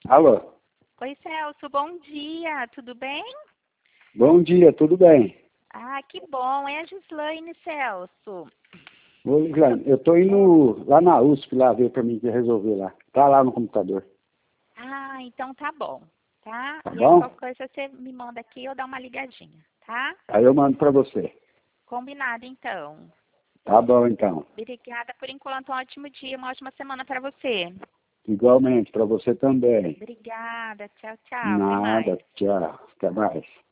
Alô? Oi, Celso, bom dia, tudo bem? Bom dia, tudo bem? Ah, que bom, é a Gislaine, Celso. Ô, Lislane, eu tô indo lá na USP lá ver para mim resolver lá. Tá lá no computador. Ah, então tá bom, tá? Tá E aí bom? qualquer coisa você me manda aqui, eu dou uma ligadinha, tá? Aí eu mando para você. Combinado, então. Tá bom, então. Obrigada por enquanto, um ótimo dia, uma ótima semana para você. Igualmente, para você também. Obrigada, tchau, tchau, até mais. Nada, tchau. Até mais.